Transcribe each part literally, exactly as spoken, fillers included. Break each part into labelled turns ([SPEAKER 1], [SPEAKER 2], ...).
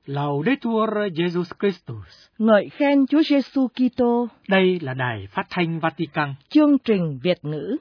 [SPEAKER 1] Laudetur Jesus Christus.
[SPEAKER 2] Ngợi khen Chúa Giêsu Kitô.
[SPEAKER 1] Đây là Đài Phát thanh Vatican.
[SPEAKER 2] Chương trình Việt ngữ.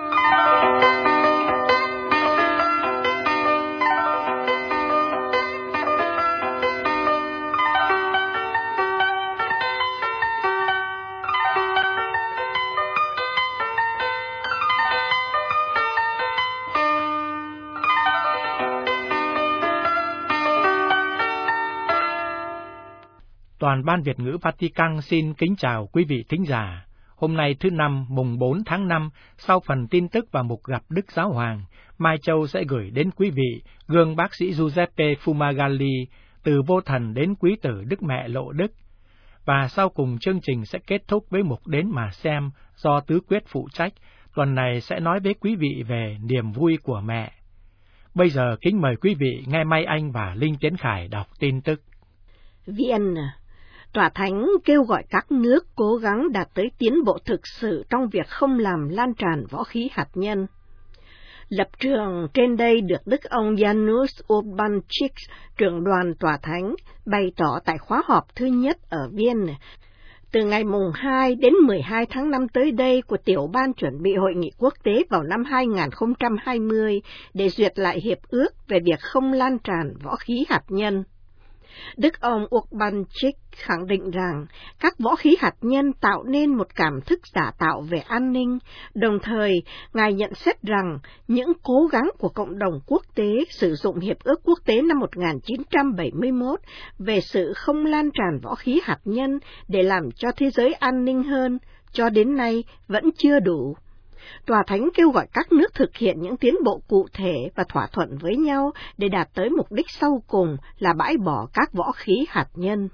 [SPEAKER 1] Toàn ban Việt ngữ Vatican xin kính chào quý vị thính giả. Hôm nay thứ Năm, mùng bốn tháng năm, sau phần tin tức và mục gặp Đức Giáo Hoàng, Mai Châu sẽ gửi đến quý vị gương bác sĩ Giuseppe Fumagalli, từ vô thần đến quý tử Đức Mẹ Lộ Đức. Và sau cùng chương trình sẽ kết thúc với mục Đến mà xem do Tứ Quyết phụ trách, tuần này sẽ nói với quý vị về niềm vui của mẹ. Bây giờ kính mời quý vị nghe Mai Anh và Linh Tiến Khải đọc tin tức.
[SPEAKER 3] Vienna, Tòa Thánh kêu gọi các nước cố gắng đạt tới tiến bộ thực sự trong việc không làm lan tràn võ khí hạt nhân. Lập trường trên đây được Đức ông Janusz Urbanczyk, trưởng đoàn Tòa Thánh, bày tỏ tại khóa họp thứ nhất ở Vienna, từ ngày mùng hai đến mười hai tháng năm tới đây của Tiểu ban chuẩn bị hội nghị quốc tế vào năm hai nghìn không trăm hai mươi để duyệt lại hiệp ước về việc không lan tràn võ khí hạt nhân. Đức ông Urbanczyk khẳng định rằng các võ khí hạt nhân tạo nên một cảm thức giả tạo về an ninh, đồng thời Ngài nhận xét rằng những cố gắng của cộng đồng quốc tế sử dụng Hiệp ước Quốc tế năm một nghìn chín trăm bảy mươi mốt về sự không lan tràn võ khí hạt nhân để làm cho thế giới an ninh hơn, cho đến nay vẫn chưa đủ. Tòa Thánh kêu gọi các nước thực hiện những tiến bộ cụ thể và thỏa thuận với nhau để đạt tới mục đích sau cùng là bãi bỏ các võ khí hạt nhân.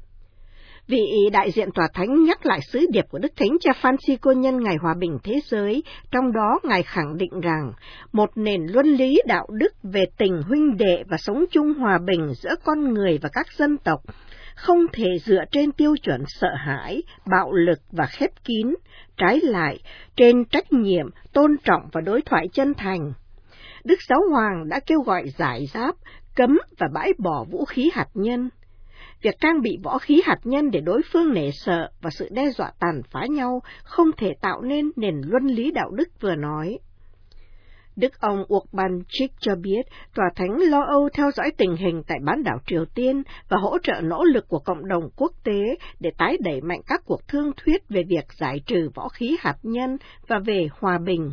[SPEAKER 3] Vị đại diện Tòa Thánh nhắc lại sứ điệp của Đức Thánh Cha Francisco nhân Ngày Hòa bình Thế giới, trong đó Ngài khẳng định rằng một nền luân lý đạo đức về tình huynh đệ và sống chung hòa bình giữa con người và các dân tộc không thể dựa trên tiêu chuẩn sợ hãi, bạo lực và khép kín, trái lại, trên trách nhiệm, tôn trọng và đối thoại chân thành. Đức Giáo Hoàng đã kêu gọi giải giáp, cấm và bãi bỏ vũ khí hạt nhân. Việc trang bị võ khí hạt nhân để đối phương nể sợ và sự đe dọa tàn phá nhau không thể tạo nên nền luân lý đạo đức vừa nói. Đức ông Urbanczyk cho biết Tòa Thánh lo âu theo dõi tình hình tại bán đảo Triều Tiên và hỗ trợ nỗ lực của cộng đồng quốc tế để tái đẩy mạnh các cuộc thương thuyết về việc giải trừ võ khí hạt nhân và về hòa bình.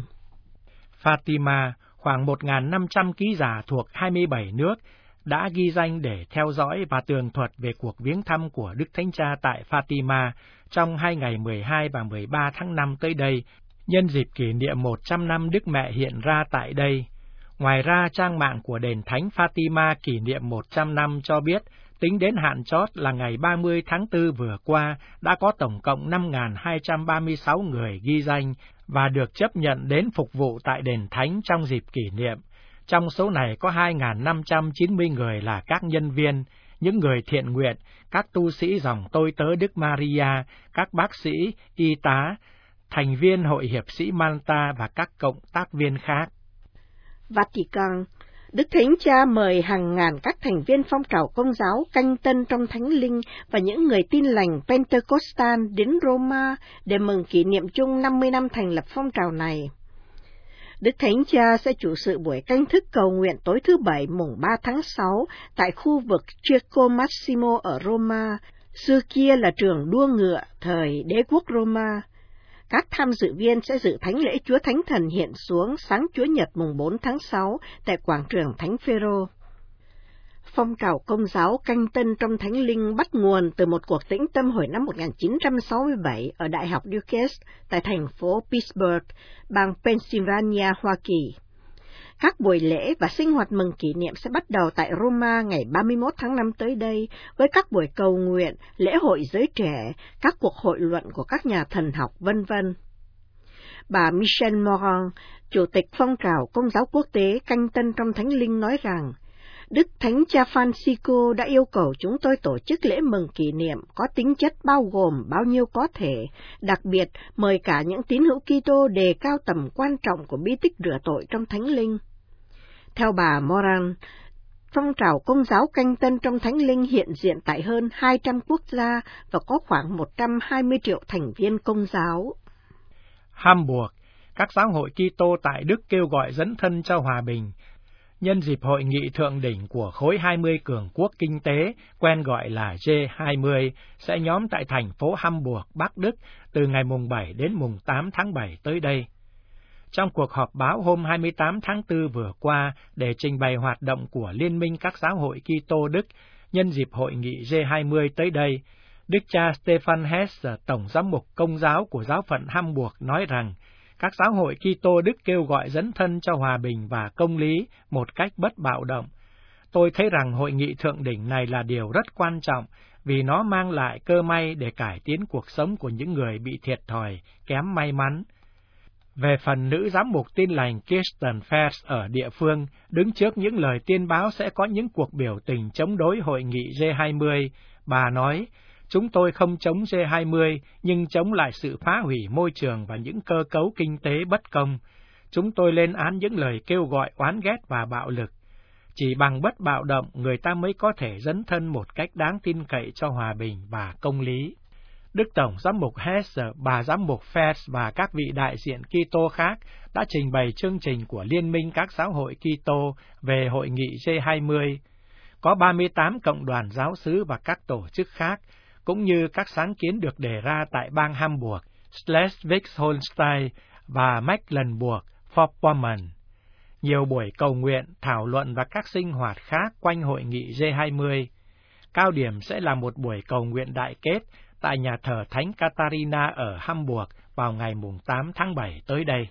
[SPEAKER 1] Fatima, khoảng một nghìn năm trăm ký giả thuộc hai mươi bảy nước, đã ghi danh để theo dõi và tường thuật về cuộc viếng thăm của Đức Thánh Cha tại Fatima trong hai ngày mười hai và mười ba tháng năm tới đây, nhân dịp kỷ niệm một trăm năm Đức Mẹ hiện ra tại đây. Ngoài ra, trang mạng của Đền Thánh Fatima kỷ niệm một trăm năm cho biết, tính đến hạn chót là ngày ba mươi tháng tư vừa qua, đã có tổng cộng năm nghìn hai trăm ba mươi sáu người ghi danh và được chấp nhận đến phục vụ tại Đền Thánh trong dịp kỷ niệm. Trong số này có hai nghìn năm trăm chín mươi người là các nhân viên, những người thiện nguyện, các tu sĩ dòng tôi tớ Đức Maria, các bác sĩ, y tá, thành viên Hội Hiệp sĩ Malta và các cộng tác viên khác.
[SPEAKER 3] Vatican, Đức Thánh Cha mời hàng ngàn các thành viên phong trào Công giáo canh tân trong Thánh Linh và những người tin lành Pentecostal đến Roma để mừng kỷ niệm chung năm mươi năm thành lập phong trào này. Đức Thánh Cha sẽ chủ sự buổi canh thức cầu nguyện tối thứ Bảy mùng ba tháng sáu tại khu vực Circo Massimo ở Roma, xưa kia là trường đua ngựa thời đế quốc Roma. Các tham dự viên sẽ dự thánh lễ Chúa Thánh Thần hiện xuống sáng Chúa Nhật mùng bốn tháng sáu tại quảng trường Thánh Phêrô. Phong trào Công giáo canh tân trong Thánh Linh bắt nguồn từ một cuộc tĩnh tâm hồi năm một nghìn chín trăm sáu mươi bảy ở Đại học Duquesne tại thành phố Pittsburgh, bang Pennsylvania, Hoa Kỳ. Các buổi lễ và sinh hoạt mừng kỷ niệm sẽ bắt đầu tại Roma ngày ba mươi mốt tháng năm tới đây, với các buổi cầu nguyện, lễ hội giới trẻ, các cuộc hội luận của các nhà thần học, vân vân. Bà Michelle Morin, Chủ tịch Phong trào Công giáo Quốc tế canh tân trong Thánh Linh nói rằng, Đức Thánh Cha Francisco đã yêu cầu chúng tôi tổ chức lễ mừng kỷ niệm có tính chất bao gồm bao nhiêu có thể, đặc biệt mời cả những tín hữu Kitô đề cao tầm quan trọng của bí tích rửa tội trong Thánh Linh. Theo bà Moran, phong trào Công giáo canh tân trong Thánh Linh hiện diện tại hơn hai trăm quốc gia và có khoảng một trăm hai mươi triệu thành viên Công giáo.
[SPEAKER 1] Hamburg, các giáo hội Kitô tại Đức kêu gọi dấn thân cho hòa bình. Nhân dịp hội nghị thượng đỉnh của khối hai mươi cường quốc kinh tế, quen gọi là G hai mươi, sẽ nhóm tại thành phố Hamburg, Bắc Đức, từ ngày mùng bảy đến mùng tám tháng bảy tới đây. Trong cuộc họp báo hôm hai mươi tám tháng tư vừa qua để trình bày hoạt động của Liên minh các giáo hội Kitô Đức nhân dịp hội nghị G hai mươi tới đây, Đức cha Stefan Hess, Tổng giám mục Công giáo của giáo phận Hamburg nói rằng, các giáo hội Kitô Đức kêu gọi dấn thân cho hòa bình và công lý một cách bất bạo động. Tôi thấy rằng hội nghị thượng đỉnh này là điều rất quan trọng vì nó mang lại cơ may để cải tiến cuộc sống của những người bị thiệt thòi, kém may mắn. Về phần nữ giám mục Tin lành Kirsten Fers ở địa phương, đứng trước những lời tiên báo sẽ có những cuộc biểu tình chống đối hội nghị G hai mươi, bà nói, chúng tôi không chống G hai mươi, nhưng chống lại sự phá hủy môi trường và những cơ cấu kinh tế bất công. Chúng tôi lên án những lời kêu gọi oán ghét và bạo lực. Chỉ bằng bất bạo động, người ta mới có thể dấn thân một cách đáng tin cậy cho hòa bình và công lý. Đức Tổng giám mục Hess, bà giám mục Fers và các vị đại diện Kitô khác đã trình bày chương trình của Liên minh các giáo hội Kitô về hội nghị G hai mươi. Có ba mươi tám cộng đoàn giáo xứ và các tổ chức khác, cũng như các sáng kiến được đề ra tại bang Hamburg, Schleswig-Holstein và Mecklenburg-Vorpommern. Nhiều buổi cầu nguyện, thảo luận và các sinh hoạt khác quanh hội nghị G hai mươi. Cao điểm sẽ là một buổi cầu nguyện đại kết tại nhà thờ Thánh Catarina ở Hamburg vào ngày tám tháng bảy tới đây.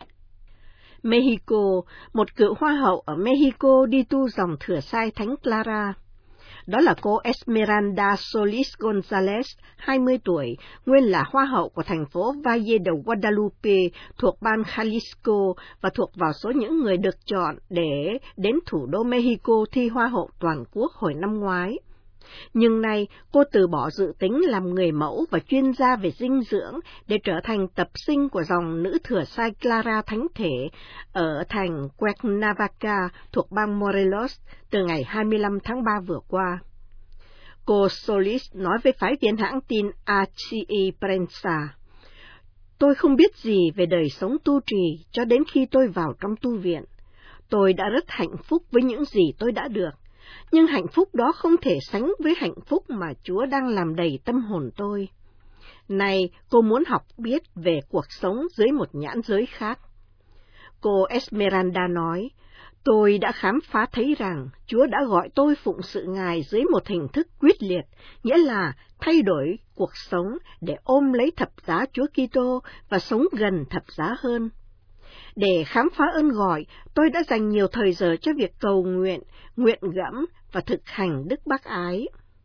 [SPEAKER 3] Mexico, một cựu hoa hậu ở Mexico đi tu dòng thừa sai Thánh Clara. Đó là cô Esmeralda Solis González, hai mươi tuổi, nguyên là hoa hậu của thành phố Valle de Guadalupe thuộc bang Jalisco và thuộc vào số những người được chọn để đến thủ đô Mexico thi hoa hậu toàn quốc hồi năm ngoái. Nhưng nay, cô từ bỏ dự tính làm người mẫu và chuyên gia về dinh dưỡng để trở thành tập sinh của dòng nữ thừa sai Clara Thánh Thể ở thành Cuernavaca thuộc bang Morelos từ ngày hai mươi lăm tháng ba vừa qua. Cô Solis nói với phái viên hãng tin a xê i Prensa, tôi không biết gì về đời sống tu trì cho đến khi tôi vào trong tu viện. Tôi đã rất hạnh phúc với những gì tôi đã được. Nhưng hạnh phúc đó không thể sánh với hạnh phúc mà Chúa đang làm đầy tâm hồn tôi. Này, cô muốn học biết về cuộc sống dưới một nhãn giới khác. Cô Esmeralda nói, tôi đã khám phá thấy rằng Chúa đã gọi tôi phụng sự Ngài dưới một hình thức quyết liệt, nghĩa là thay đổi cuộc sống để ôm lấy thập giá Chúa Kitô và sống gần thập giá hơn. Để khám phá ơn gọi, tôi đã dành nhiều thời giờ cho việc cầu nguyện, nguyện gẫm và thực hành đức bác ái.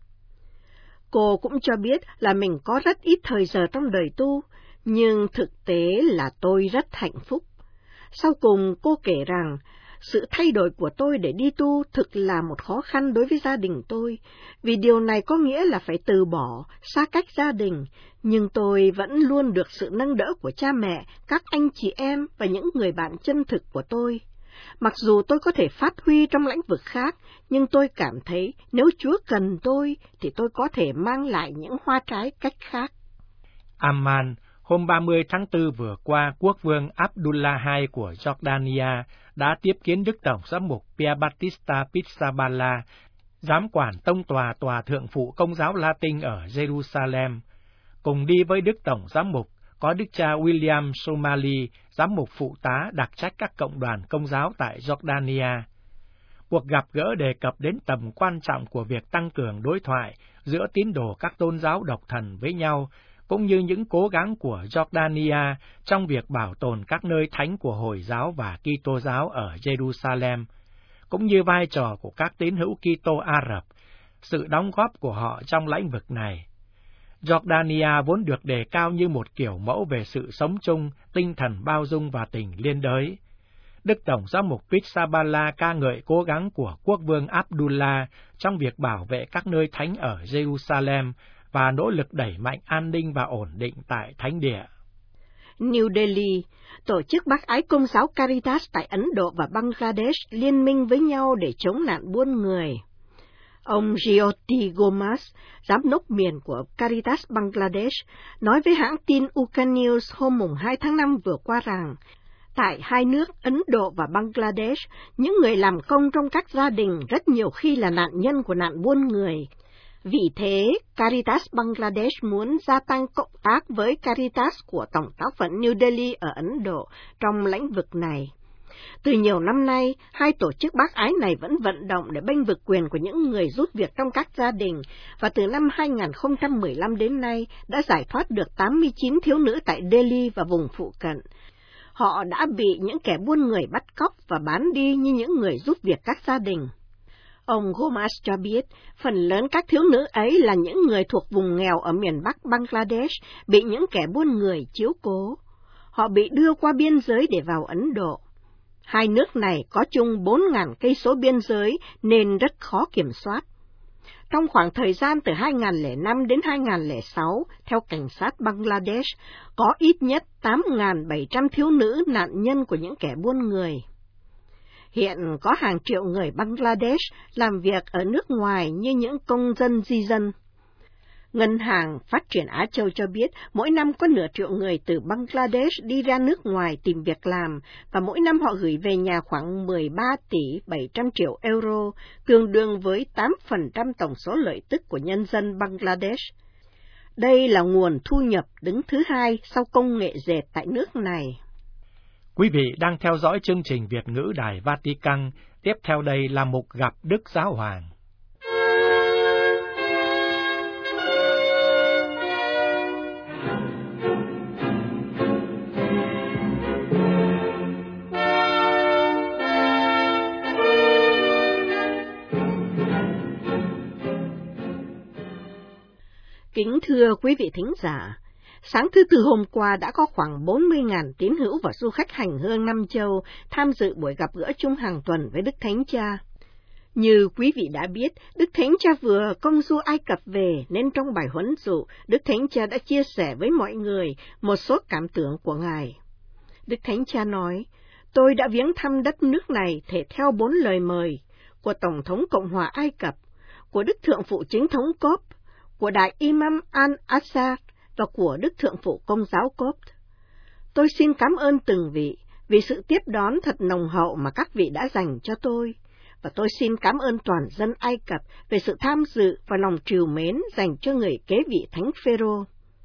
[SPEAKER 3] Cô cũng cho biết là mình có rất ít thời giờ trong đời tu, nhưng thực tế là tôi rất hạnh phúc. Sau cùng cô kể rằng, sự thay đổi của tôi để đi tu thực là một khó khăn đối với gia đình tôi, vì điều này có nghĩa là phải từ bỏ, xa cách gia đình, nhưng tôi vẫn luôn được sự nâng đỡ của cha mẹ, các anh chị em và những người bạn chân thực của tôi. Mặc dù tôi có thể phát huy trong lĩnh vực khác, nhưng tôi cảm thấy nếu Chúa cần tôi, thì tôi có thể mang lại những hoa trái cách khác.
[SPEAKER 1] Amman, hôm ba mươi tháng tư vừa qua, quốc vương Abdullah đệ nhị của Jordania đã tiếp kiến Đức Tổng giám mục Pier Battista Pizzaballa, giám quản tông tòa tòa thượng phụ Công giáo Latin ở Jerusalem. Cùng đi với Đức Tổng giám mục có Đức cha William Somali, giám mục phụ tá đặc trách các cộng đoàn Công giáo tại Jordania. Cuộc gặp gỡ đề cập đến tầm quan trọng của việc tăng cường đối thoại giữa tín đồ các tôn giáo độc thần với nhau, cũng như những cố gắng của Jordania trong việc bảo tồn các nơi thánh của Hồi giáo và Kitô giáo ở Jerusalem, cũng như vai trò của các tín hữu Kitô Ả Rập, sự đóng góp của họ trong lĩnh vực này. Jordania vốn được đề cao như một kiểu mẫu về sự sống chung, tinh thần bao dung và tình liên đới. Đức Tổng giám mục Pizzaballa ca ngợi cố gắng của quốc vương Abdullah trong việc bảo vệ các nơi thánh ở Jerusalem và nỗ lực đẩy mạnh an ninh và ổn định tại thánh địa.
[SPEAKER 3] New Delhi, tổ chức bác ái Công giáo Caritas tại Ấn Độ và Bangladesh liên minh với nhau để chống nạn buôn người. Ông Jyoti Gomez, giám đốc miền của Caritas Bangladesh, nói với hãng tin Ukanews hôm hai tháng năm vừa qua rằng, tại hai nước Ấn Độ và Bangladesh, những người làm công trong các gia đình rất nhiều khi là nạn nhân của nạn buôn người. Vì thế, Caritas Bangladesh muốn gia tăng cộng tác với Caritas của Tổng giáo phận New Delhi ở Ấn Độ trong lĩnh vực này. Từ nhiều năm nay, hai tổ chức bác ái này vẫn vận động để bênh vực quyền của những người giúp việc trong các gia đình, và từ năm hai nghìn không trăm mười lăm đến nay đã giải thoát được tám mươi chín thiếu nữ tại Delhi và vùng phụ cận. Họ đã bị những kẻ buôn người bắt cóc và bán đi như những người giúp việc các gia đình. Ông Gomez cho biết, phần lớn các thiếu nữ ấy là những người thuộc vùng nghèo ở miền Bắc Bangladesh, bị những kẻ buôn người chiếu cố. Họ bị đưa qua biên giới để vào Ấn Độ. Hai nước này có chung bốn nghìn cây số biên giới nên rất khó kiểm soát. Trong khoảng thời gian từ hai nghìn không trăm lẻ năm đến hai nghìn không trăm lẻ sáu, theo cảnh sát Bangladesh, có ít nhất tám nghìn bảy trăm thiếu nữ nạn nhân của những kẻ buôn người. Hiện có hàng triệu người Bangladesh làm việc ở nước ngoài như những công dân di dân. Ngân hàng Phát triển Á Châu cho biết mỗi năm có nửa triệu người từ Bangladesh đi ra nước ngoài tìm việc làm, và mỗi năm họ gửi về nhà khoảng mười ba tỷ bảy trăm triệu euro, tương đương với tám phần trăm tổng số lợi tức của nhân dân Bangladesh. Đây là nguồn thu nhập đứng thứ hai sau công nghệ dệt tại nước này.
[SPEAKER 1] Quý vị đang theo dõi chương trình Việt ngữ Đài Vatican, tiếp theo đây là mục Gặp Đức Giáo Hoàng.
[SPEAKER 3] Kính thưa quý vị thính giả, sáng thứ Tư hôm qua đã có khoảng bốn mươi nghìn tín hữu và du khách hành hương năm châu tham dự buổi gặp gỡ chung hàng tuần với Đức Thánh Cha. Như quý vị đã biết, Đức Thánh Cha vừa công du Ai Cập về nên trong bài huấn dụ, Đức Thánh Cha đã chia sẻ với mọi người một số cảm tưởng của Ngài. Đức Thánh Cha nói, tôi đã viếng thăm đất nước này thể theo bốn lời mời của Tổng thống Cộng hòa Ai Cập, của Đức Thượng phụ Chính thống Cốp, của Đại Imam Al-Assad và của Đức Thượng phụ Công giáo Cốp. Tôi xin cảm ơn từng vị vì sự tiếp đón thật nồng hậu mà các vị đã dành cho tôi, và tôi xin cảm ơn toàn dân Ai Cập về sự tham dự và lòng trìu mến dành cho người kế vị Thánh Phêrô.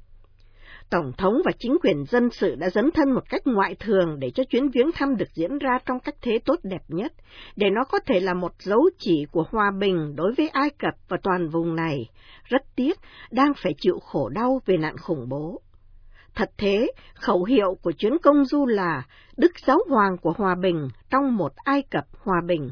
[SPEAKER 3] Tổng thống và chính quyền dân sự đã dấn thân một cách ngoại thường để cho chuyến viếng thăm được diễn ra trong cách thế tốt đẹp nhất, để nó có thể là một dấu chỉ của hòa bình đối với Ai Cập và toàn vùng này, rất tiếc, đang phải chịu khổ đau về nạn khủng bố. Thật thế, khẩu hiệu của chuyến công du là Đức Giáo Hoàng của Hòa Bình trong một Ai Cập hòa bình.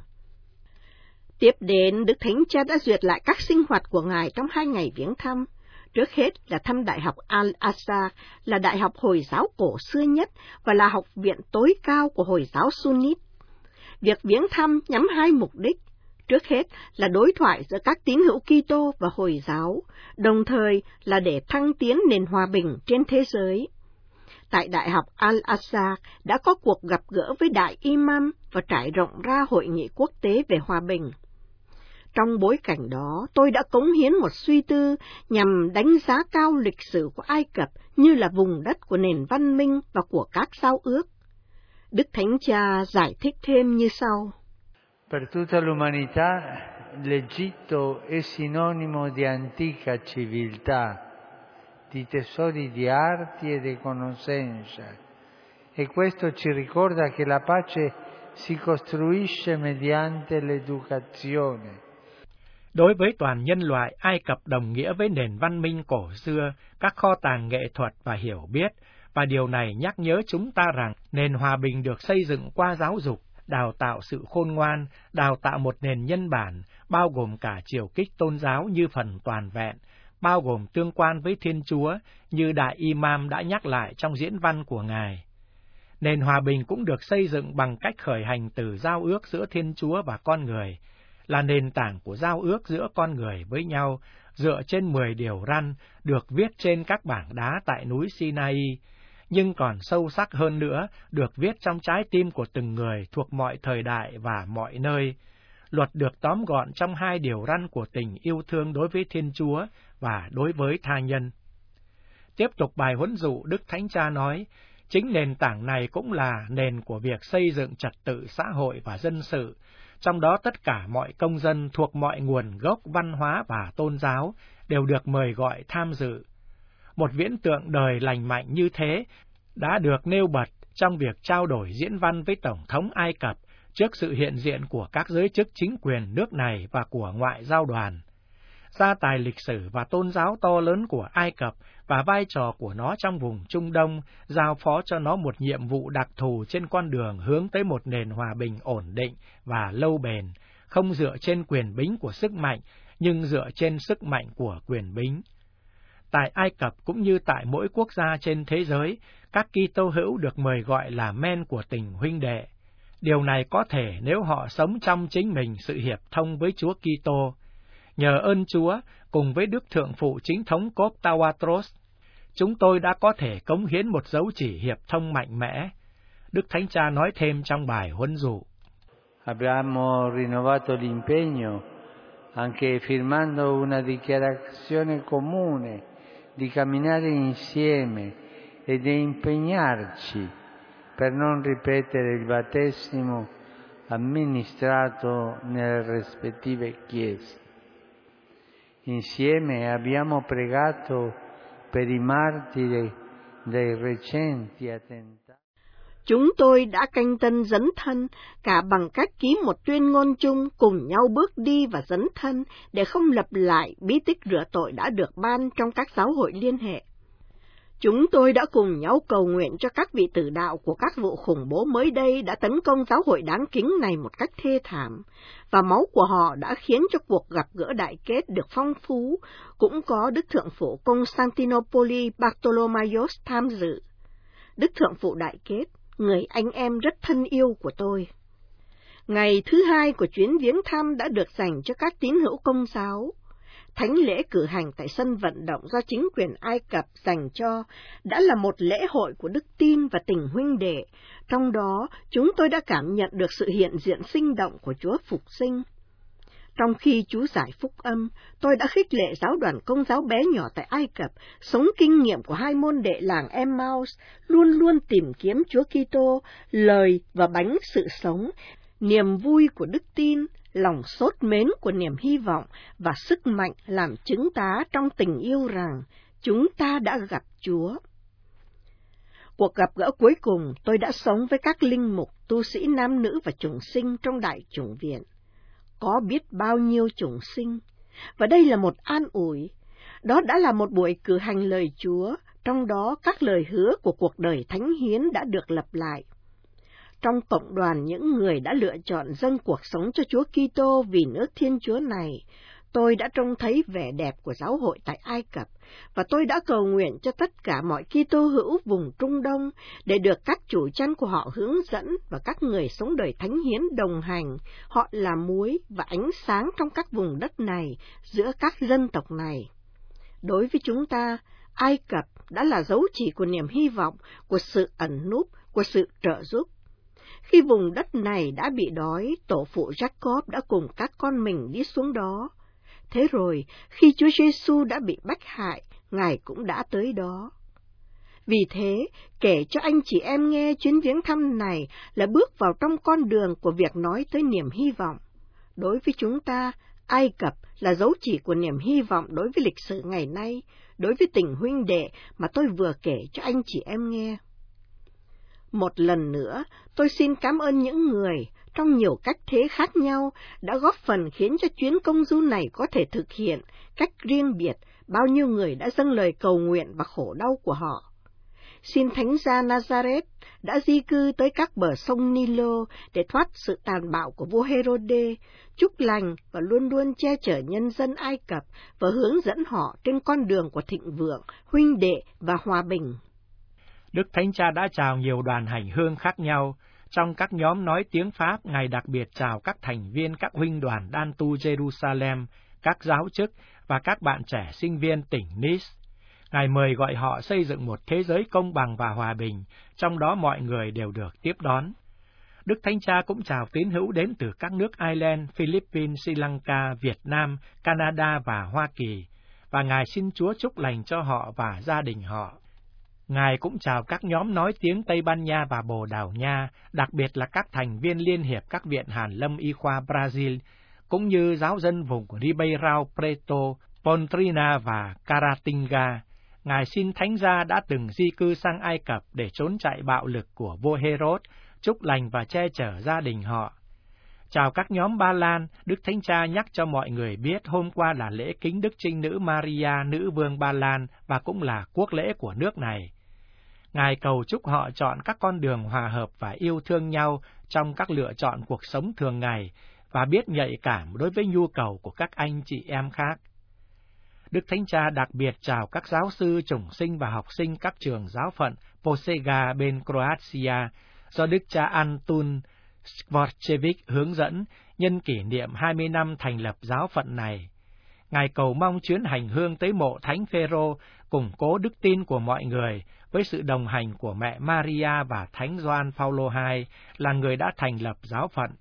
[SPEAKER 3] Tiếp đến, Đức Thánh Cha đã duyệt lại các sinh hoạt của Ngài trong hai ngày viếng thăm. Trước hết là thăm Đại học Al-Azhar, là đại học Hồi giáo cổ xưa nhất và là học viện tối cao của Hồi giáo Sunnit. Việc viếng thăm nhắm hai mục đích. Trước hết là đối thoại giữa các tín hữu Kitô và Hồi giáo, đồng thời là để thăng tiến nền hòa bình trên thế giới. Tại Đại học Al-Azhar đã có cuộc gặp gỡ với Đại Imam và trải rộng ra hội nghị quốc tế về hòa bình. Trong bối cảnh đó, tôi đã cống hiến một suy tư nhằm đánh giá cao lịch sử của Ai Cập như là vùng đất của nền văn minh và của các giao ước. Đức Thánh Cha giải thích thêm như sau.
[SPEAKER 4] Per tutta l'umanità, l'Egitto è sinonimo di antica civiltà, di tesori di arti e di conoscenza, e questo ci ricorda che la pace si costruisce mediante l'educazione.
[SPEAKER 1] Đối với toàn nhân loại, Ai Cập đồng nghĩa với nền văn minh cổ xưa, các kho tàng nghệ thuật và hiểu biết, và điều này nhắc nhớ chúng ta rằng nền hòa bình được xây dựng qua giáo dục, đào tạo sự khôn ngoan, đào tạo một nền nhân bản, bao gồm cả chiều kích tôn giáo như phần toàn vẹn, bao gồm tương quan với Thiên Chúa, như Đại Imam đã nhắc lại trong diễn văn của Ngài. Nền hòa bình cũng được xây dựng bằng cách khởi hành từ giao ước giữa Thiên Chúa và con người, là nền tảng của giao ước giữa con người với nhau, dựa trên mười điều răn được viết trên các bảng đá tại núi Sinai, nhưng còn sâu sắc hơn nữa, được viết trong trái tim của từng người thuộc mọi thời đại và mọi nơi. luật được tóm gọn trong hai điều răn của tình yêu thương đối với Thiên Chúa và đối với tha nhân. Tiếp tục bài huấn dụ, Đức Thánh Cha nói, chính nền tảng này cũng là nền của việc xây dựng trật tự xã hội và dân sự, trong đó tất cả mọi công dân thuộc mọi nguồn gốc văn hóa và tôn giáo đều được mời gọi tham dự. Một viễn tượng đời lành mạnh như thế đã được nêu bật trong việc trao đổi diễn văn với Tổng thống Ai Cập trước sự hiện diện của các giới chức chính quyền nước này và của ngoại giao đoàn. Gia tài lịch sử và tôn giáo to lớn của Ai Cập và vai trò của nó trong vùng Trung Đông giao phó cho nó một nhiệm vụ đặc thù trên con đường hướng tới một nền hòa bình ổn định và lâu bền, không dựa trên quyền bính của sức mạnh, nhưng dựa trên sức mạnh của quyền bính. Tại Ai Cập cũng như tại mỗi quốc gia trên thế giới, các Kitô hữu được mời gọi là men của tình huynh đệ. Điều này có thể nếu họ sống trong chính mình sự hiệp thông với Chúa Kitô. Nhờ ơn Chúa, cùng với Đức Thượng Phụ Chính thống Cốp Tawadros, chúng tôi đã có thể cống hiến một dấu chỉ hiệp thông mạnh mẽ. Đức Thánh Cha nói thêm trong bài huấn dụ.
[SPEAKER 4] Abbiamo rinnovato l'impegno anche firmando una dichiarazione comune di camminare insieme e di impegnarci per non ripetere il battesimo amministrato nelle rispettive chiese. Insieme abbiamo pregato per i martiri dei recenti attentati.
[SPEAKER 3] Chúng tôi đã canh tân dấn thân, cả bằng cách ký một tuyên ngôn chung cùng nhau bước đi và dấn thân để không lặp lại bí tích rửa tội đã được ban trong các giáo hội liên hệ. Chúng tôi đã cùng nhau cầu nguyện cho các vị tử đạo của các vụ khủng bố mới đây đã tấn công giáo hội đáng kính này một cách thê thảm, và máu của họ đã khiến cho cuộc gặp gỡ đại kết được phong phú, cũng có Đức Thượng Phụ Constantinople Bartholomayos tham dự. Đức Thượng Phụ đại kết, người anh em rất thân yêu của tôi. Ngày thứ hai của chuyến viếng thăm đã được dành cho các tín hữu Công giáo. Thánh lễ cử hành tại sân vận động do chính quyền Ai Cập dành cho đã là một lễ hội của đức tin và tình huynh đệ, trong đó chúng tôi đã cảm nhận được sự hiện diện sinh động của Chúa Phục Sinh. Trong khi chú giải phúc âm, tôi đã khích lệ giáo đoàn Công giáo bé nhỏ tại Ai Cập, sống kinh nghiệm của hai môn đệ làng Emmaus, luôn luôn tìm kiếm Chúa Kitô, lời và bánh sự sống, niềm vui của đức tin, lòng sốt mến của niềm hy vọng và sức mạnh làm chứng tá trong tình yêu rằng chúng ta đã gặp Chúa. Cuộc gặp gỡ cuối cùng, tôi đã sống với các linh mục, tu sĩ nam nữ và chủng sinh trong đại chủng viện. Có biết bao nhiêu chủng sinh, và đây là một an ủi. Đó đã là một buổi cử hành lời Chúa, trong đó các lời hứa của cuộc đời thánh hiến đã được lặp lại. Trong cộng đoàn những người đã lựa chọn dâng cuộc sống cho Chúa Kitô vì nước Thiên Chúa này, tôi đã trông thấy vẻ đẹp của giáo hội tại Ai Cập, và tôi đã cầu nguyện cho tất cả mọi Kitô hữu vùng Trung Đông để được các chủ chăn của họ hướng dẫn và các người sống đời thánh hiến đồng hành. Họ là muối và ánh sáng trong các vùng đất này, giữa các dân tộc này. Đối với chúng ta, Ai Cập đã là dấu chỉ của niềm hy vọng, của sự ẩn núp, của sự trợ giúp. Khi vùng đất này đã bị đói, tổ phụ Jacob đã cùng các con mình đi xuống đó. Thế rồi, khi Chúa Giêsu đã bị bách hại, Ngài cũng đã tới đó. Vì thế, kể cho anh chị em nghe chuyến viếng thăm này là bước vào trong con đường của việc nói tới niềm hy vọng. Đối với chúng ta, Ai Cập là dấu chỉ của niềm hy vọng đối với lịch sử ngày nay, đối với tình huynh đệ mà tôi vừa kể cho anh chị em nghe. Một lần nữa, tôi xin cảm ơn những người, trong nhiều cách thế khác nhau, đã góp phần khiến cho chuyến công du này có thể thực hiện cách riêng biệt. Bao nhiêu người đã dâng lời cầu nguyện và khổ đau của họ. Xin Thánh gia Nazareth đã di cư tới các bờ sông Nilo để thoát sự tàn bạo của vua Herode, chúc lành và luôn luôn che chở nhân dân Ai Cập và hướng dẫn họ trên con đường của thịnh vượng, huynh đệ và hòa bình.
[SPEAKER 1] Đức Thánh Cha đã chào nhiều đoàn hành hương khác nhau. Trong các nhóm nói tiếng Pháp, Ngài đặc biệt chào các thành viên các huynh đoàn đan tu Jerusalem, các giáo chức và các bạn trẻ sinh viên tỉnh Nice. Ngài mời gọi họ xây dựng một thế giới công bằng và hòa bình, trong đó mọi người đều được tiếp đón. Đức Thánh Cha cũng chào tín hữu đến từ các nước Ireland, Philippines, Sri Lanka, Việt Nam, Canada và Hoa Kỳ, và Ngài xin Chúa chúc lành cho họ và gia đình họ. Ngài cũng chào các nhóm nói tiếng Tây Ban Nha và Bồ Đào Nha, đặc biệt là các thành viên Liên hiệp các viện Hàn lâm y khoa Brazil, cũng như giáo dân vùng Ribeirão Preto, Pontrina và Caratinga. Ngài xin Thánh Gia đã từng di cư sang Ai Cập để trốn chạy bạo lực của vua Herod, chúc lành và che chở gia đình họ. Chào các nhóm Ba Lan, Đức Thánh Cha nhắc cho mọi người biết hôm qua là lễ kính Đức Trinh Nữ Maria, Nữ Vương Ba Lan, và cũng là quốc lễ của nước này. Ngài cầu chúc họ chọn các con đường hòa hợp và yêu thương nhau trong các lựa chọn cuộc sống thường ngày, và biết nhạy cảm đối với nhu cầu của các anh chị em khác. Đức Thánh Cha đặc biệt chào các giáo sư, chủng sinh và học sinh các trường giáo phận Požega bên Croatia, do Đức cha Antun Skvorčević hướng dẫn nhân kỷ niệm hai mươi năm thành lập giáo phận này. Ngài cầu mong chuyến hành hương tới mộ Thánh Phêrô củng cố đức tin của mọi người với sự đồng hành của mẹ Maria và Thánh Gioan Phaolô đệ nhị là người đã thành lập giáo phận.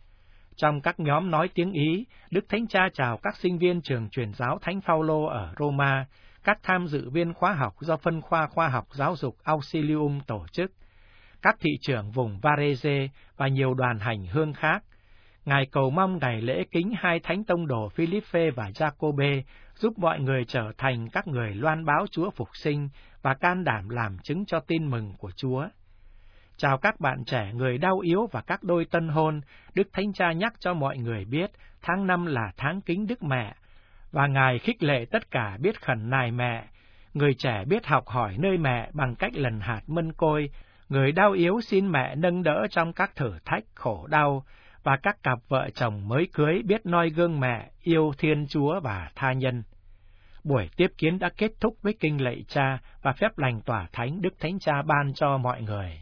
[SPEAKER 1] Trong các nhóm nói tiếng Ý, Đức Thánh Cha chào các sinh viên trường truyền giáo Thánh Phaolô ở Roma, các tham dự viên khóa học do phân khoa khoa học giáo dục Auxilium tổ chức, các thị trưởng vùng Varese và nhiều đoàn hành hương khác. Ngài cầu mong ngày lễ kính hai thánh tông đồ Philippe và Giacôbê giúp mọi người trở thành các người loan báo Chúa phục sinh và can đảm làm chứng cho tin mừng của Chúa. Chào các bạn trẻ người đau yếu và các đôi tân hôn, Đức Thánh Cha nhắc cho mọi người biết tháng năm là tháng kính Đức Mẹ, và Ngài khích lệ tất cả biết khẩn nài mẹ. Người trẻ biết học hỏi nơi mẹ bằng cách lần hạt mân côi, người đau yếu xin mẹ nâng đỡ trong các thử thách khổ đau, và các cặp vợ chồng mới cưới biết noi gương mẹ, yêu Thiên Chúa và tha nhân. Buổi tiếp kiến đã kết thúc với kinh lạy Cha và phép lành tỏa thánh Đức Thánh Cha ban cho mọi người.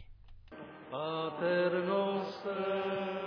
[SPEAKER 5] Pater noster,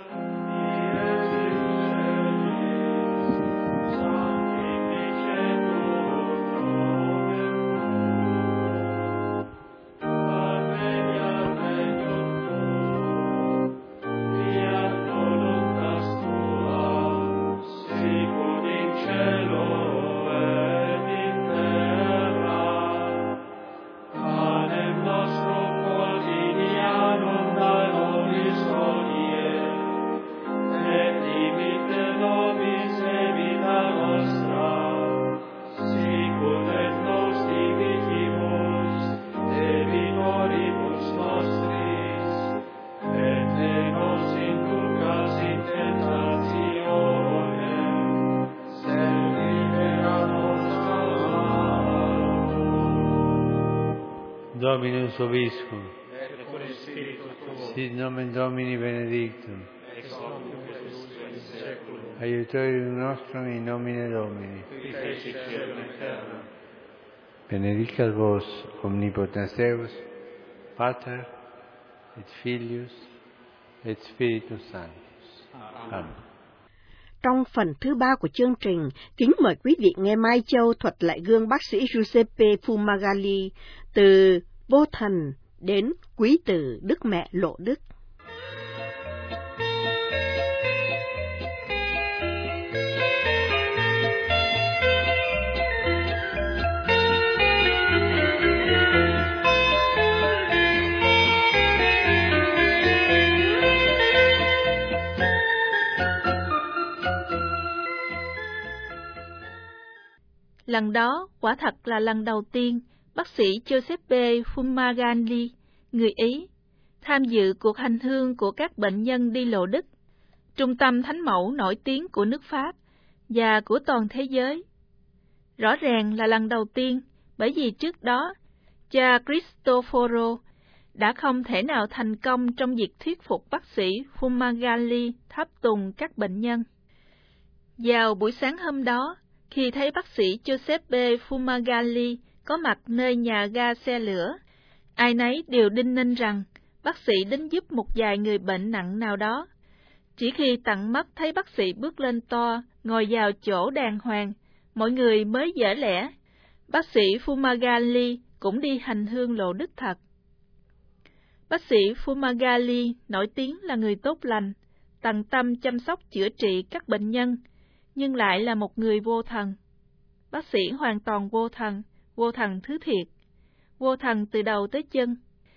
[SPEAKER 5] Dominus vobiscum,
[SPEAKER 6] et con spiritu tuo,
[SPEAKER 5] sit nomen Domini benedictum,
[SPEAKER 6] ex hoc nunc in saeculum,
[SPEAKER 5] aiutorium nostrum in nomine Domini.
[SPEAKER 6] qui fecit caelum et terram.
[SPEAKER 5] Benedicat vos omnipotens Deus, Pater et Filius et Spiritus Sanctus. Amen.
[SPEAKER 3] Trong phần thứ ba của chương trình, kính mời quý vị nghe Mai Châu thuật lại gương bác sĩ Giuseppe Fumagalli từ vô thần đến quý tử Đức Mẹ Lộ Đức.
[SPEAKER 7] Lần đó, quả thật là lần đầu tiên, bác sĩ Giuseppe Fumagalli, người Ý, tham dự cuộc hành hương của các bệnh nhân đi Lộ Đức, trung tâm thánh mẫu nổi tiếng của nước Pháp và của toàn thế giới. Rõ ràng là lần đầu tiên, bởi vì trước đó, cha Cristoforo đã không thể nào thành công trong việc thuyết phục bác sĩ Fumagalli tháp tùng các bệnh nhân. Vào buổi sáng hôm đó, khi thấy bác sĩ Giuseppe Fumagalli có mặt nơi nhà ga xe lửa, ai nấy đều đinh ninh rằng bác sĩ đến giúp một vài người bệnh nặng nào đó. Chỉ khi tận mắt thấy bác sĩ bước lên toa, ngồi vào chỗ đàng hoàng, mọi người mới dở lẽ. Bác sĩ Fumagalli cũng đi hành hương Lộ Đức thật. Bác sĩ Fumagalli nổi tiếng là người tốt lành, tận tâm chăm sóc chữa trị các bệnh nhân, nhưng lại là một người vô thần. Bác sĩ hoàn toàn vô thần, vô thần thứ thiệt, vô thần từ đầu tới chân.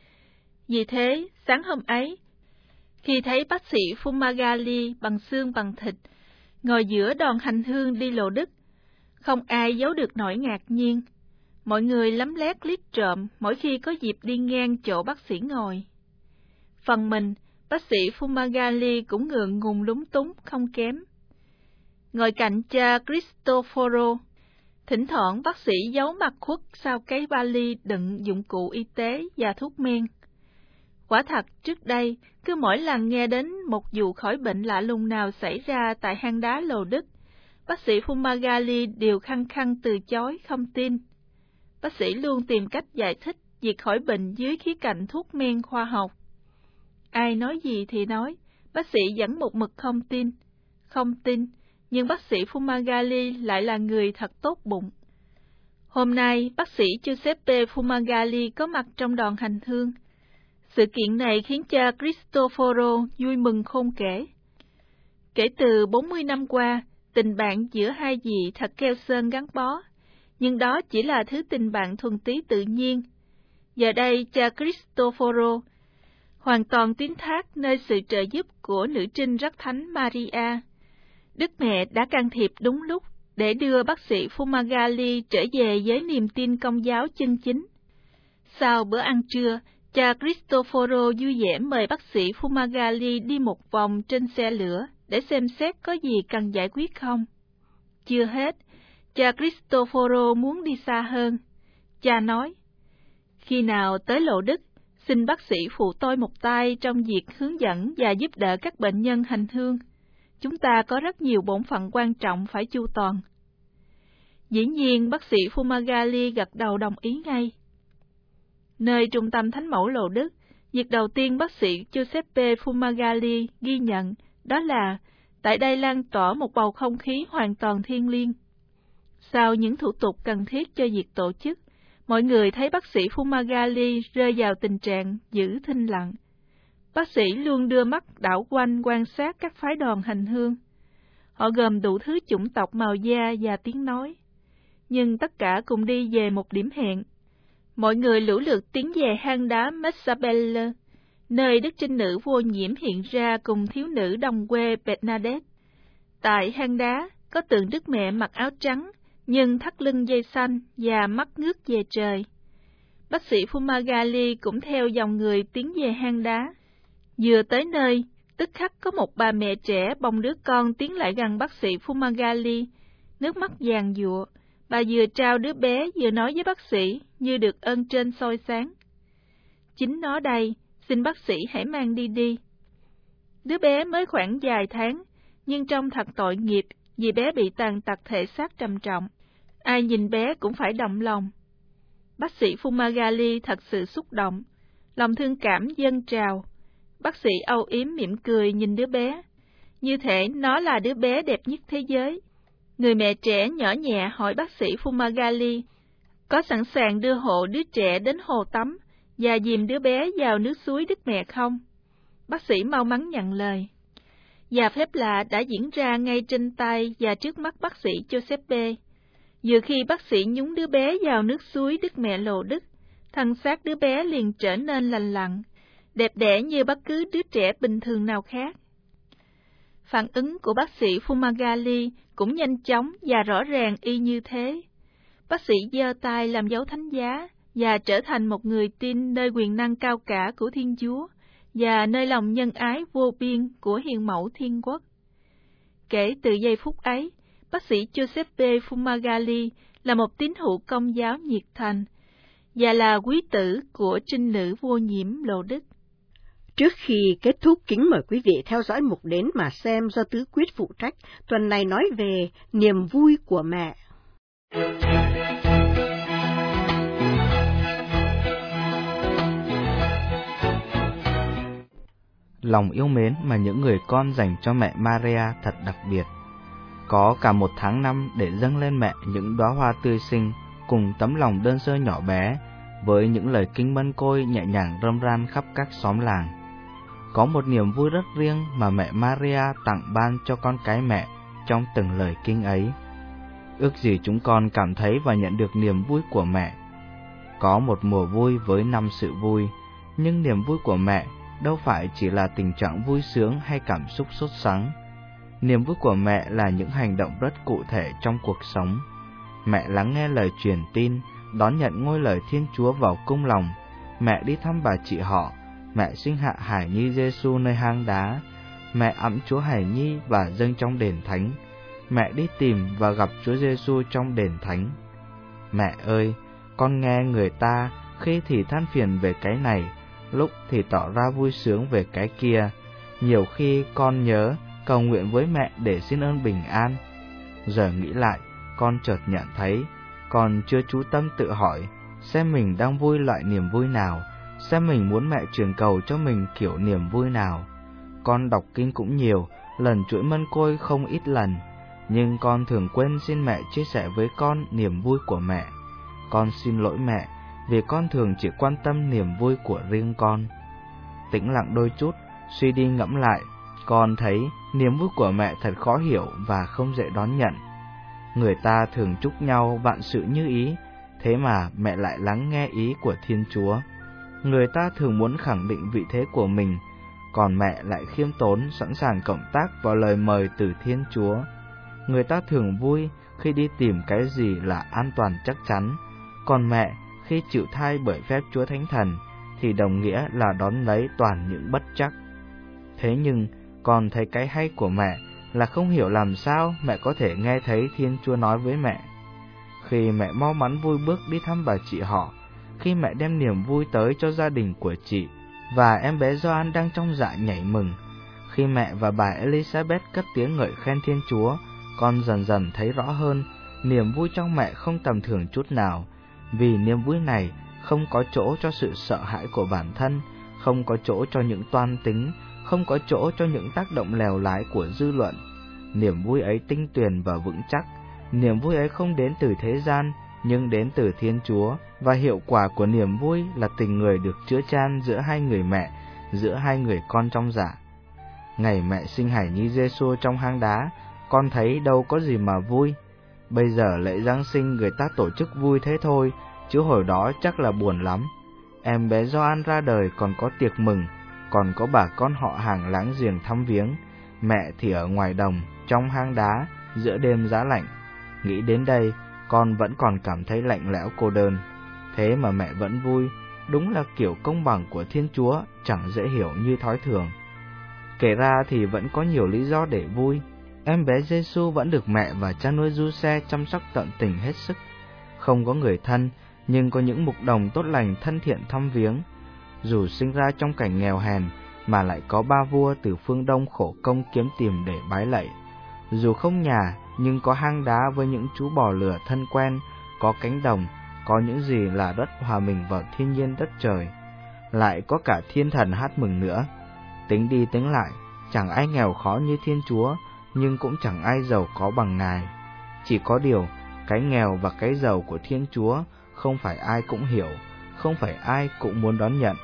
[SPEAKER 7] Vì thế, sáng hôm ấy, khi thấy bác sĩ Fumagalli bằng xương bằng thịt, ngồi giữa đoàn hành hương đi lộ Đức, không ai giấu được nỗi ngạc nhiên. Mọi người lấm lét liếc trộm mỗi khi có dịp đi ngang chỗ bác sĩ ngồi. Phần mình, bác sĩ Fumagalli cũng ngượng ngùng lúng túng không kém. Ngồi cạnh cha Cristoforo, thỉnh thoảng bác sĩ giấu mặt khuất sau cái vali đựng dụng cụ y tế và thuốc men. Quả thật, trước đây, cứ mỗi lần nghe đến một vụ khỏi bệnh lạ lùng nào xảy ra tại hang đá Lô Đức, bác sĩ Fumagalli đều khăng khăng từ chối, không tin. Bác sĩ luôn tìm cách giải thích việc khỏi bệnh dưới khía cạnh thuốc men khoa học. Ai nói gì thì nói, bác sĩ vẫn một mực không tin. Không tin, nhưng bác sĩ Fumagalli lại là người thật tốt bụng. Hôm nay, bác sĩ Giuseppe Fumagalli có mặt trong đoàn hành hương. Sự kiện này khiến cha Cristoforo vui mừng khôn kể. Kể từ bốn mươi năm qua, tình bạn giữa hai vị thật keo sơn gắn bó, nhưng đó chỉ là thứ tình bạn thuần túy tự nhiên. Giờ đây, cha Cristoforo hoàn toàn tín thác nơi sự trợ giúp của nữ trinh rất thánh Maria. Đức Mẹ đã can thiệp đúng lúc để đưa bác sĩ Fumagalli trở về với niềm tin Công giáo chân chính. Sau bữa ăn trưa, cha Cristoforo vui vẻ mời bác sĩ Fumagalli đi một vòng trên xe lửa để xem xét có gì cần giải quyết không. Chưa hết, cha Cristoforo muốn đi xa hơn. Cha nói, khi nào tới Lộ Đức, xin bác sĩ phụ tôi một tay trong việc hướng dẫn và giúp đỡ các bệnh nhân hành hương. Chúng ta có rất nhiều bổn phận quan trọng phải chu toàn. Dĩ nhiên, bác sĩ Fumagalli gật đầu đồng ý ngay. Nơi trung tâm Thánh mẫu Lộ Đức, việc đầu tiên bác sĩ Giuseppe Fumagalli ghi nhận đó là tại đây lan tỏa một bầu không khí hoàn toàn thiêng liêng. Sau những thủ tục cần thiết cho việc tổ chức, mọi người thấy bác sĩ Fumagalli rơi vào tình trạng giữ thinh lặng. Bác sĩ luôn đưa mắt đảo quanh quan sát các phái đoàn hành hương. Họ gồm đủ thứ chủng tộc, màu da và tiếng nói. Nhưng tất cả cùng đi về một điểm hẹn. Mọi người lũ lượt tiến về hang đá Mezabelle, nơi đức trinh nữ vô nhiễm hiện ra cùng thiếu nữ đồng quê Bernadette. Tại hang đá có tượng Đức Mẹ mặc áo trắng, nhưng thắt lưng dây xanh và mắt ngước về trời. Bác sĩ Fumagalli cũng theo dòng người tiến về hang đá. Vừa tới nơi, tức khắc có một bà mẹ trẻ bồng đứa con tiến lại gần bác sĩ Fumagalli, nước mắt giàn giụa. Bà vừa trao đứa bé vừa nói với bác sĩ như được ơn trên soi sáng. Chính nó đây, xin bác sĩ hãy mang đi đi. Đứa bé mới khoảng vài tháng, nhưng trông thật tội nghiệp vì bé bị tàn tật thể xác trầm trọng. Ai nhìn bé cũng phải động lòng. Bác sĩ Fumagalli thật sự xúc động, lòng thương cảm dâng trào. Bác sĩ âu yếm mỉm cười nhìn đứa bé, như thể nó là đứa bé đẹp nhất thế giới. Người mẹ trẻ nhỏ nhẹ hỏi bác sĩ Fumagalli có sẵn sàng đưa hộ đứa trẻ đến hồ tắm và dìm đứa bé vào nước suối Đức Mẹ không? Bác sĩ mau mắn nhận lời. Và phép lạ đã diễn ra ngay trên tay và trước mắt bác sĩ Giuseppe. Vừa khi bác sĩ nhúng đứa bé vào nước suối Đức Mẹ Lộ Đức, thân xác đứa bé liền trở nên lành lặn, đẹp đẽ như bất cứ đứa trẻ bình thường nào khác. Phản ứng của bác sĩ Fumagalli cũng nhanh chóng và rõ ràng y như thế. Bác sĩ giơ tay làm dấu thánh giá và trở thành một người tin nơi quyền năng cao cả của Thiên Chúa và nơi lòng nhân ái vô biên của Hiền Mẫu Thiên Quốc. Kể từ giây phút ấy, bác sĩ Giuseppe Fumagalli là một tín hữu Công giáo nhiệt thành và là quý tử của trinh nữ vô nhiễm Lộ Đức.
[SPEAKER 3] Trước khi kết thúc, kính mời quý vị theo dõi mục Đến mà xem do Tứ Quyết phụ trách. Tuần này nói về niềm vui của mẹ.
[SPEAKER 8] Lòng yêu mến mà những người con dành cho mẹ Maria thật đặc biệt. Có cả một tháng năm để dâng lên mẹ những đóa hoa tươi xinh cùng tấm lòng đơn sơ nhỏ bé với những lời kinh mân côi nhẹ nhàng râm ran khắp các xóm làng. Có một niềm vui rất riêng mà mẹ Maria tặng ban cho con cái mẹ trong từng lời kinh ấy. Ước gì chúng con cảm thấy và nhận được niềm vui của mẹ. Có một mùa vui với năm sự vui, nhưng niềm vui của mẹ đâu phải chỉ là tình trạng vui sướng hay cảm xúc sốt sắng. Niềm vui của mẹ là những hành động rất cụ thể trong cuộc sống. Mẹ lắng nghe lời truyền tin, đón nhận ngôi lời Thiên Chúa vào cung lòng. Mẹ đi thăm bà chị họ, mẹ sinh hạ Hải Nhi Giêsu nơi hang đá. Mẹ ẵm Chúa Hải Nhi và dâng trong đền thánh. Mẹ đi tìm và gặp Chúa Giêsu trong đền thánh. Mẹ ơi, con nghe người ta khi thì than phiền về cái này, lúc thì tỏ ra vui sướng về cái kia. Nhiều khi con nhớ cầu nguyện với mẹ để xin ơn bình an. Giờ nghĩ lại, con chợt nhận thấy con chưa chú tâm tự hỏi xem mình đang vui loại niềm vui nào, xem mình muốn mẹ truyền cầu cho mình kiểu niềm vui nào. Con đọc kinh cũng nhiều, lần chuỗi mân côi không ít lần, nhưng con thường quên xin mẹ chia sẻ với con niềm vui của mẹ. Con xin lỗi mẹ vì con thường chỉ quan tâm niềm vui của riêng con. Tĩnh lặng đôi chút, suy đi ngẫm lại, con thấy niềm vui của mẹ thật khó hiểu và không dễ đón nhận. Người ta thường chúc nhau vạn sự như ý, thế mà mẹ lại lắng nghe ý của Thiên Chúa. Người ta thường muốn khẳng định vị thế của mình, còn mẹ lại khiêm tốn, sẵn sàng cộng tác vào lời mời từ Thiên Chúa. Người ta thường vui khi đi tìm cái gì là an toàn chắc chắn, còn mẹ khi chịu thai bởi phép Chúa Thánh Thần thì đồng nghĩa là đón lấy toàn những bất trắc. Thế nhưng con thấy cái hay của mẹ là không hiểu làm sao mẹ có thể nghe thấy Thiên Chúa nói với mẹ. Khi mẹ mau mắn vui bước đi thăm bà chị họ, khi mẹ đem niềm vui tới cho gia đình của chị, và em bé Gioan đang trong dạ nhảy mừng, khi mẹ và bà Elizabeth cất tiếng ngợi khen Thiên Chúa, con dần dần thấy rõ hơn niềm vui trong mẹ không tầm thường chút nào, vì niềm vui này không có chỗ cho sự sợ hãi của bản thân, không có chỗ cho những toan tính, không có chỗ cho những tác động lèo lái của dư luận. Niềm vui ấy tinh tuyền và vững chắc. Niềm vui ấy không đến từ thế gian, nhưng đến từ Thiên Chúa, và hiệu quả của niềm vui là tình người được chứa chan giữa hai người mẹ, giữa hai người con trong dạ. Ngày mẹ sinh Hải Nhi Giêsu trong hang đá, con thấy đâu có gì mà vui. Bây giờ lễ Giáng sinh người ta tổ chức vui thế thôi, chứ hồi đó chắc là buồn lắm. Em bé Gioan ra đời còn có tiệc mừng, còn có bà con họ hàng láng giềng thăm viếng. Mẹ thì ở ngoài đồng, trong hang đá, giữa đêm giá lạnh. Nghĩ đến đây, con vẫn còn cảm thấy lạnh lẽo cô đơn. Thế mà mẹ vẫn vui, đúng là kiểu công bằng của Thiên Chúa, chẳng dễ hiểu như thói thường. Kể ra thì vẫn có nhiều lý do để vui. Em bé Giêsu vẫn được mẹ và cha nuôi Giuse chăm sóc tận tình hết sức. Không có người thân, nhưng có những mục đồng tốt lành thân thiện thăm viếng. Dù sinh ra trong cảnh nghèo hèn, mà lại có ba vua từ phương Đông khổ công kiếm tìm để bái lạy. Dù không nhà, nhưng có hang đá với những chú bò lửa thân quen, có cánh đồng, có những gì là đất hòa mình vào thiên nhiên đất trời. Lại có cả thiên thần hát mừng nữa. Tính đi tính lại, chẳng ai nghèo khó như Thiên Chúa, nhưng cũng chẳng ai giàu có bằng Ngài. Chỉ có điều, cái nghèo và cái giàu của Thiên Chúa không phải ai cũng hiểu, không phải ai cũng muốn đón nhận.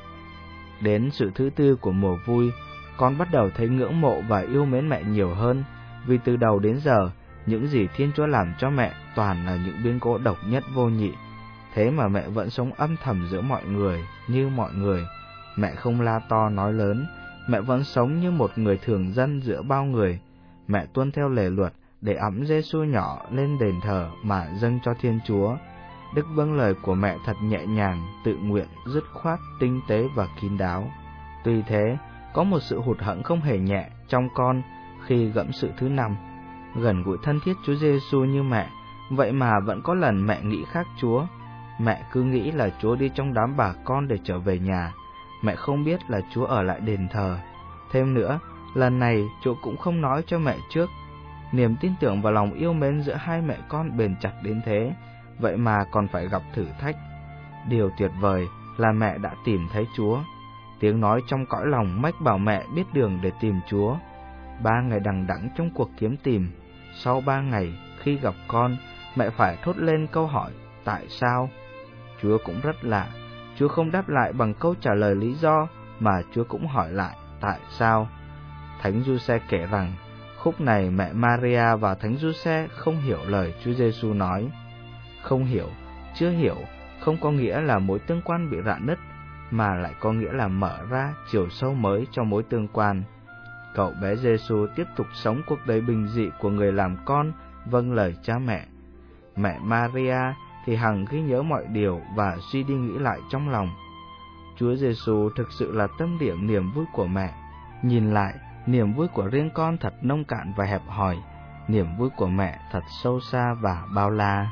[SPEAKER 8] Đến sự thứ tư của mùa vui, con bắt đầu thấy ngưỡng mộ và yêu mến mẹ nhiều hơn, vì từ đầu đến giờ, những gì Thiên Chúa làm cho mẹ toàn là những biến cố độc nhất vô nhị. Thế mà mẹ vẫn sống âm thầm giữa mọi người, như mọi người. Mẹ không la to nói lớn, mẹ vẫn sống như một người thường dân giữa bao người. Mẹ tuân theo lề luật để ẵm Giêsu nhỏ lên đền thờ mà dâng cho Thiên Chúa. Đức vâng lời của mẹ thật nhẹ nhàng, tự nguyện, dứt khoát, tinh tế và kín đáo. Tuy thế, có một sự hụt hẫng không hề nhẹ trong con khi gẫm sự thứ năm. Gần gũi thân thiết Chúa Giêsu như mẹ, vậy mà vẫn có lần mẹ nghĩ khác Chúa. Mẹ cứ nghĩ là Chúa đi trong đám bà con để trở về nhà. Mẹ không biết là Chúa ở lại đền thờ. Thêm nữa, lần này Chúa cũng không nói cho mẹ trước. Niềm tin tưởng và lòng yêu mến giữa hai mẹ con bền chặt đến thế, vậy mà còn phải gặp thử thách. Điều tuyệt vời là mẹ đã tìm thấy Chúa. Tiếng nói trong cõi lòng mách bảo mẹ biết đường để tìm Chúa. Ba ngày đằng đẵng trong cuộc kiếm tìm. Sau ba ngày, khi gặp con, mẹ phải thốt lên câu hỏi, tại sao? Chúa cũng rất lạ, Chúa không đáp lại bằng câu trả lời lý do, mà Chúa cũng hỏi lại tại sao. Thánh Giuse kể rằng khúc này mẹ Maria và Thánh Giuse không hiểu lời Chúa Giêsu nói. Không hiểu, chưa hiểu không có nghĩa là mối tương quan bị rạn nứt, mà lại có nghĩa là mở ra chiều sâu mới cho mối tương quan. Cậu bé Giêsu tiếp tục sống cuộc đời bình dị của người làm con, vâng lời cha mẹ. Mẹ Maria thì hằng ghi nhớ mọi điều và suy đi nghĩ lại trong lòng. Chúa Giêsu thực sự là tâm điểm niềm vui của mẹ. Nhìn lại, niềm vui của riêng con thật nông cạn và hẹp hòi, niềm vui của mẹ thật sâu xa và bao la.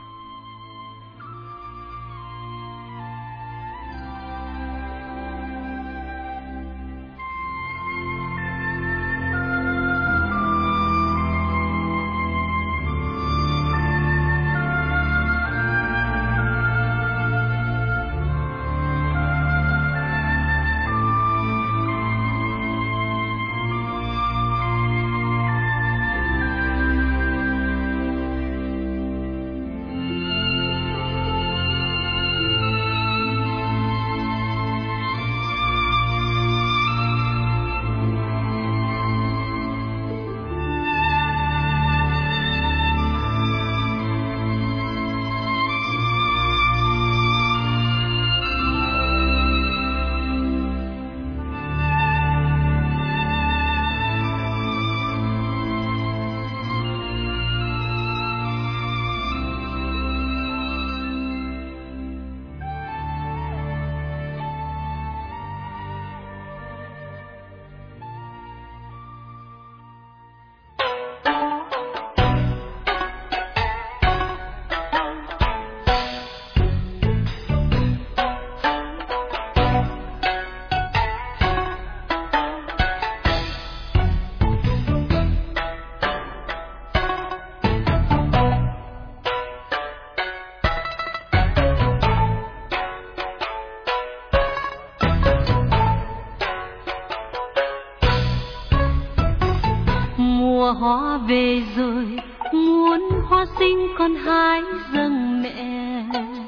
[SPEAKER 9] Mùa hoa về rồi, muốn hoa xinh con hái dâng mẹ.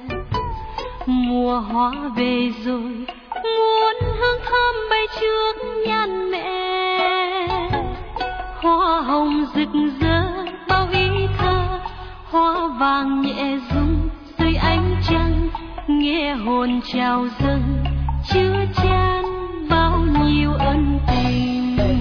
[SPEAKER 9] Mùa hoa về rồi, muốn hương thơm bay trước nhan mẹ. Hoa hồng rực rỡ bao ý thơ, hoa vàng nhẹ rung dưới ánh trăng, nghe hồn chào dâng chứa chan bao nhiêu ân tình.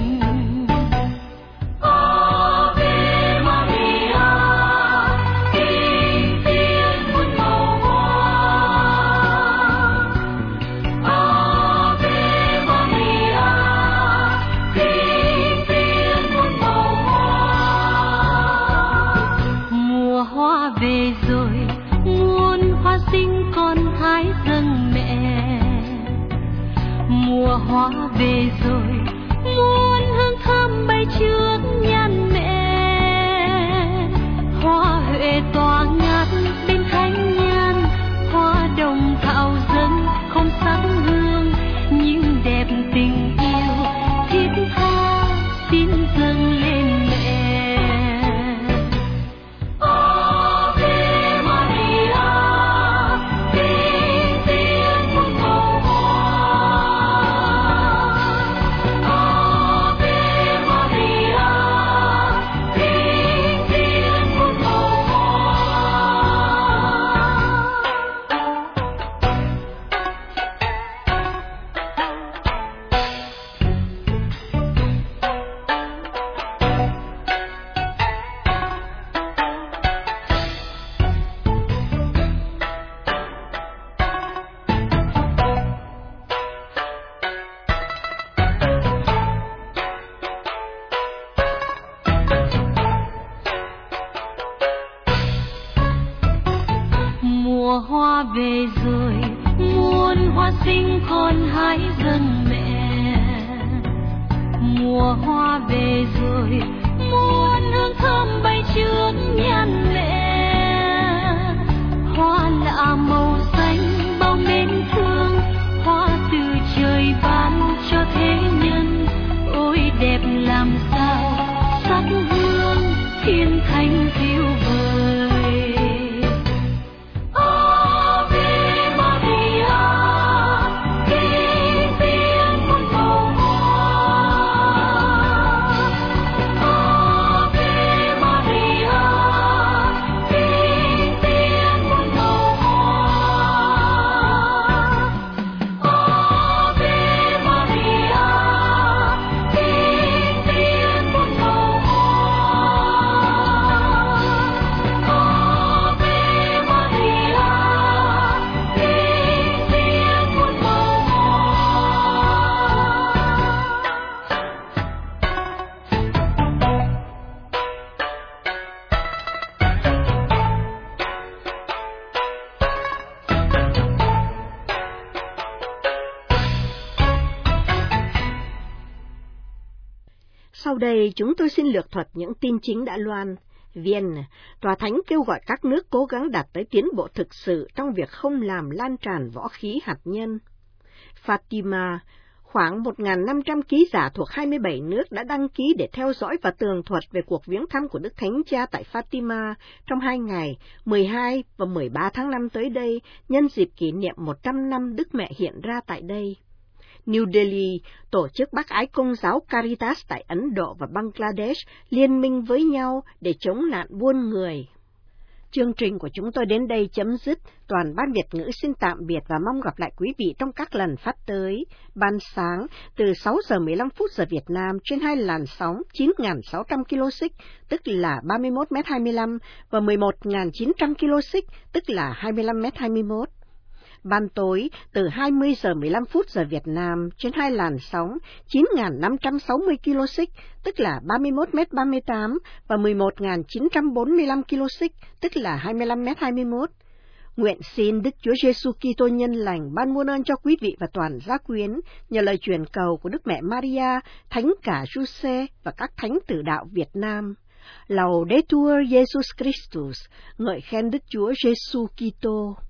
[SPEAKER 9] Về rồi, muôn hoa xinh con hái dâng mẹ. Mùa hoa về rồi, muôn hương thơm bay trước nhan mẹ. Hoa huệ tỏa ngát bên thánh nhan, hoa đồng thảo dâng không sắc hương, nhưng đẹp tình yêu thiết tha xin dâng lên mẹ. Mùa hoa về rồi, muôn hoa xinh con hái dâng mẹ. Mùa hoa về rồi, muôn hương thơm bay trước nhan mẹ. Hoa lạ màu xanh bao mến thương, hoa từ trời ban cho thế nhân. Ôi đẹp làm sao, sắc hương thiên thanh diệu vời. Ave Maria,
[SPEAKER 3] Sau đây chúng tôi xin lược thuật những tin chính đã loan. Vienna, Tòa Thánh kêu gọi các nước cố gắng đạt tới tiến bộ thực sự trong việc không làm lan tràn võ khí hạt nhân. Fatima, khoảng một nghìn năm trăm ký giả thuộc hai mươi bảy nước đã đăng ký để theo dõi và tường thuật về cuộc viếng thăm của Đức Thánh Cha tại Fatima trong hai ngày mười hai và mười ba tháng năm tới đây, nhân dịp kỷ niệm một trăm năm Đức Mẹ hiện ra tại đây. New Delhi, tổ chức Bác Ái Công giáo Caritas tại Ấn Độ và Bangladesh liên minh với nhau để chống nạn buôn người. Chương trình của chúng tôi đến đây chấm dứt. Toàn ban Việt ngữ xin tạm biệt và mong gặp lại quý vị trong các lần phát tới. Ban sáng từ sáu giờ mười lăm phút giờ Việt Nam trên hai làn sóng chín nghìn sáu trăm ki lô xích, tức là ba mươi mốt mét hai mươi lăm, và mười một nghìn chín trăm ki lô xích, tức là hai mươi lăm mét hai mươi mốt. Ban tối từ hai mươi giờ mười lăm phút giờ Việt Nam trên hai làn sóng chín nghìn năm trăm sáu mươi ki lô xích, tức là ba mươi mốt mét ba mươi tám, và mười một nghìn chín trăm bốn mươi lăm ki lô xích, tức là hai mươi lăm mét hai mươi mốt. Nguyện xin Đức Chúa Giêsu Kitô nhân lành ban muôn ơn cho quý vị và toàn gia quyến nhờ lời truyền cầu của Đức Mẹ Maria, Thánh cả Giuse và các thánh tử đạo Việt Nam. Laudetur Jesus Christus, ngợi khen Đức Chúa Giêsu Kitô.